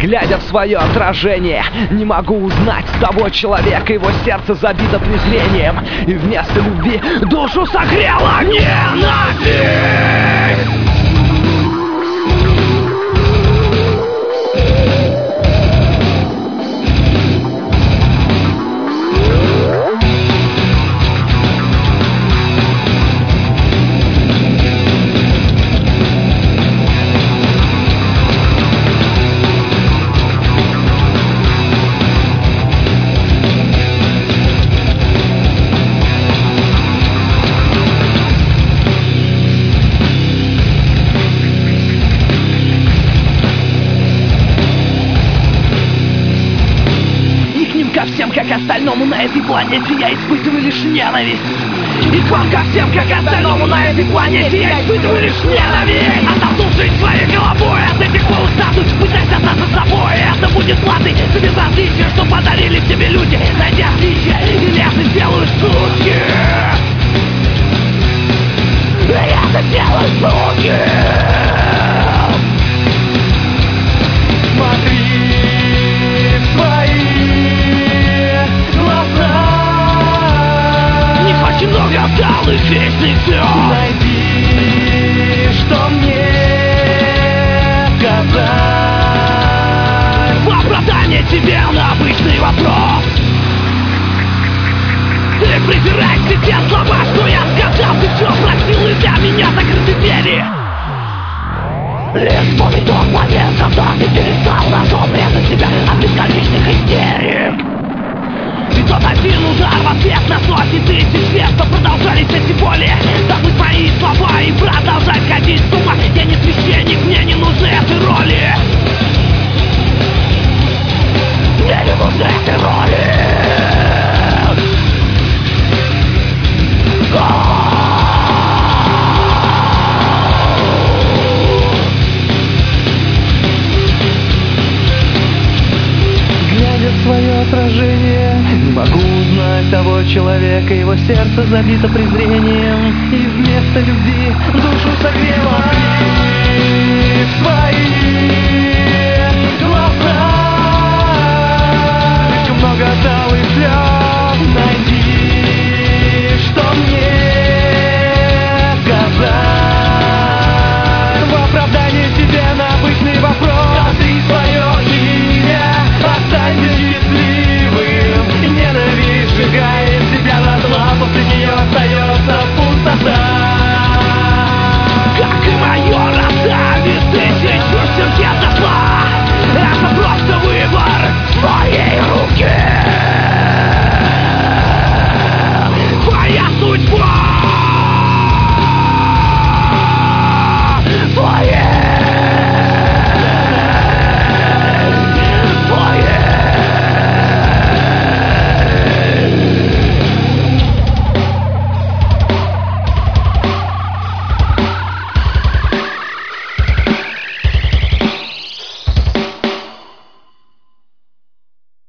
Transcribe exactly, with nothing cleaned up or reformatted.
Глядя в свое отражение, не могу узнать того человека, его сердце забито презрением, и вместо любви душу согрела ненависть. Ко всем, как остальному на этой планете, я испытываю лишь ненависть. И к вам, ко всем, как остальному на этой планете, я испытываю лишь ненависть. Оттолкнув жизнь своей головой, от этих пор устануть, пытаясь остаться собой. Это будет платой за безразличие, что подарили тебе люди. Найди отличия и лесы сделают штуки. Это делают штуки. Смотри в свои глаза. Не хочу много отдалых вечных слез. Найди, что мне сказать в оправдание тебе на обычный вопрос. Ты презираешь все те слова, что я сказал. Ты все просил, и для меня закрыты двери. Лишь вспомни тот момент, когда ты перестал нашел вред от себя от бесконечных истерик. И тот один удар в ответ на сотни тысяч лет, что продолжались эти боли. Забыть мои слова и продолжать ходить с ума. Я не священник, мне не нужны эти роли. Мне не нужны эти роли. Глядя в свое отражение, не могу узнать того человека, его сердце забито презрением, и вместо любви душу согрело.